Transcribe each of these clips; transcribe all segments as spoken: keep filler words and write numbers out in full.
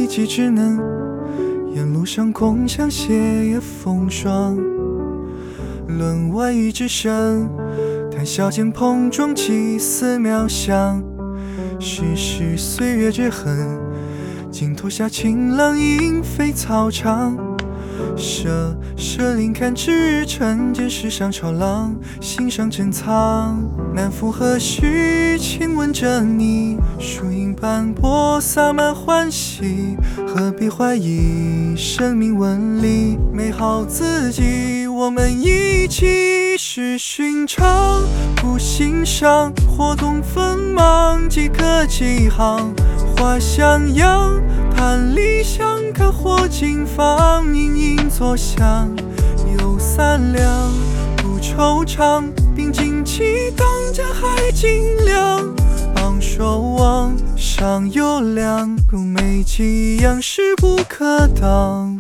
己只能沿路上共享血液风霜。轮外一只身，谈笑间碰撞几丝渺香。世事岁月之痕，尽头下晴朗莺飞草场。舍舍林看至尘间世上潮浪，心上珍藏。南风何须亲吻着你，树影斑驳洒满欢喜。何必怀疑生命纹理，美好自己我们一起。是寻常不欣赏，或懂锋芒即可几行。花香扬，谈理想，看火尽放，隐隐作响。有三两，不惆怅，并尽其当家海尽量。昂首望，上有凉，如美伎样势不可当。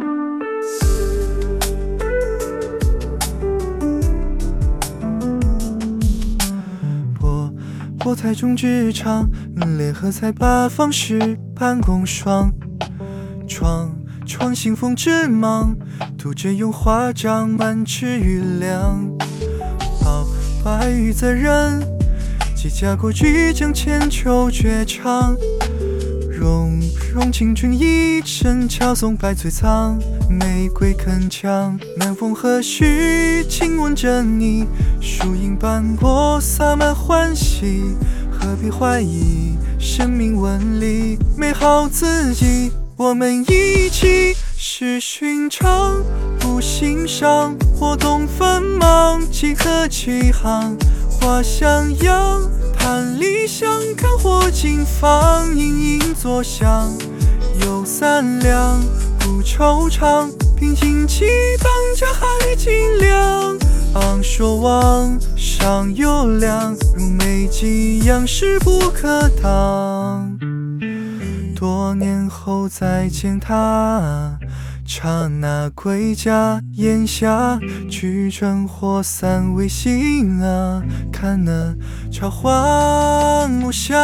博台中之长，联合在八方时盼共霜。创创新风之芒，杜鹃用花帐满池余凉。报白玉责任，即家国举将千秋绝唱。融融青春一身，巧颂百岁藏。玫瑰铿锵，南风何须亲吻着你，树影斑驳洒满欢喜。何必怀疑生命纹理，美好自己我们一起。是寻常不欣赏，或懂锋芒即可几行。花香扬，谈理想，看火尽放，隐隐作响。有三两，不惆怅，并尽其当家海尽量。昂首望，上有凉，如美伎样势不可当。多年后再见他，刹那归家，檐下举灯火散微星啊，看那朝花暮霞。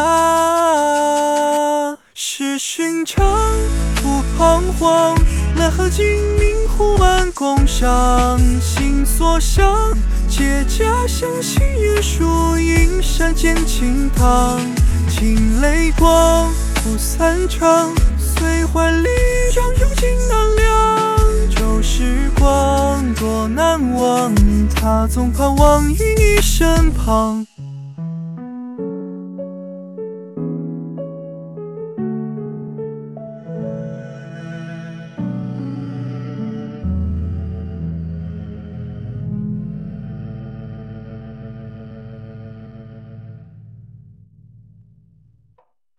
是寻常不彷徨，蓝河静谧，湖湾共赏。心所向，皆家乡新月树影，山间清塘。尽泪光，不散场，随怀里让用尽难量。旧时光多难忘，他总盼望于你身旁。